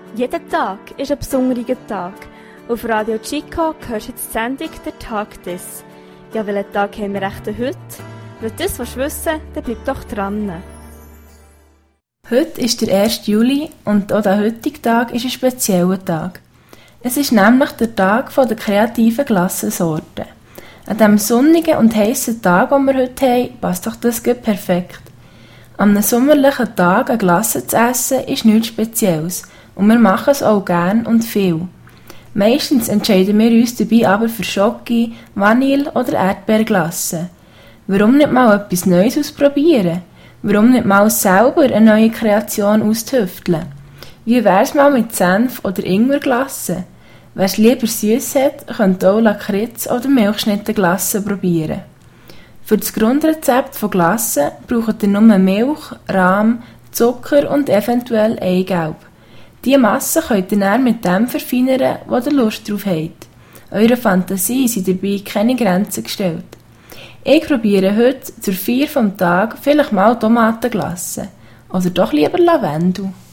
Jeder Tag ist ein besonderer Tag. Auf Radio Chico hörst du jetzt die Sendung «Der Tag des». Ja, welchen Tag haben wir echt heute? Wenn du das wissen willst, dann bleib doch dran. Heute ist der 1. Juli und auch der heutige Tag ist ein spezieller Tag. Es ist nämlich der Tag der kreativen Glassensorten. An diesem sonnigen und heissen Tag, den wir heute haben, passt doch das gut perfekt. An einem sommerlichen Tag eine Glasse zu essen ist nichts Spezielles und wir machen es auch gern und viel. Meistens entscheiden wir uns dabei aber für Schoki, Vanille oder Erdbeerglasse. Warum nicht mal etwas Neues ausprobieren? Warum nicht mal selber eine neue Kreation austüfteln? Wie wär's mal mit Senf oder Ingwerglasse? Wer es lieber süß hat, könnte auch Lakritz- oder Milchschnittenglasse probieren. Für das Grundrezept von Glasse braucht ihr nur Milch, Rahm, Zucker und eventuell Eigelb. Diese Masse könnt ihr dann mit dem verfeinern, wo ihr Lust drauf habt. Eurer Fantasie sind dabei keine Grenzen gestellt. Ich probiere heute zur Feier vom Tag vielleicht mal Tomatenglasse. Oder doch lieber Lavendel.